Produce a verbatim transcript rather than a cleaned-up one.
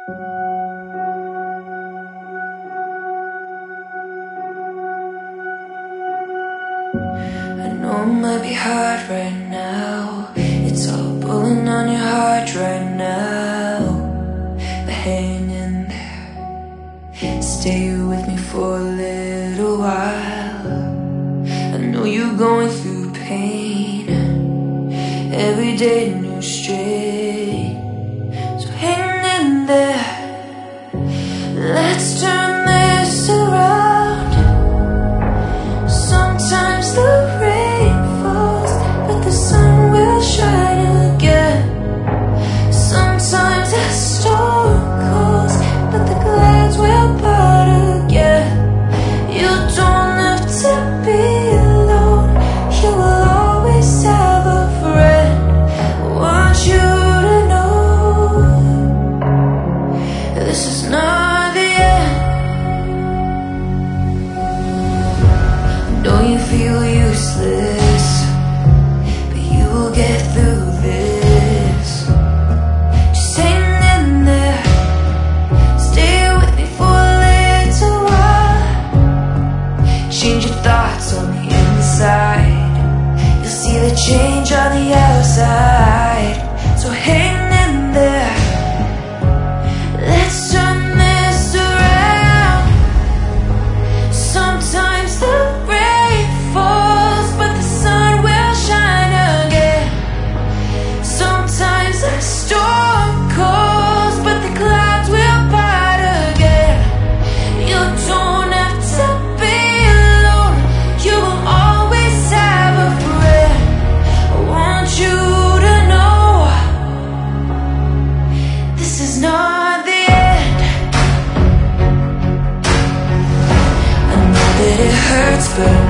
I know it might be hard right now. It's all pulling on your heart right now. But hang in there, stay with me for a little while. I know you're going through pain, every day a new strain. So hang in there, let's turn this around. Sometimes the rain falls, but the sun will shine again. Sometimes a storm calls, but the clouds will part again. You don't have to be alone, you will always have a friend. I want you to know this is not the end. I know you feel useless, but you will get through this. Just hang in there, stay with me for a little while. Change your thoughts on the inside, you'll see the change on the outside. So hang in there, let's turn this around. Sometimes the rain falls, but the sun will shine again. Sometimes a storm calls, but the clouds will part again. You don't have to be alone, you will always have a friend. I want you to know this is not the end. I know that it hurts, but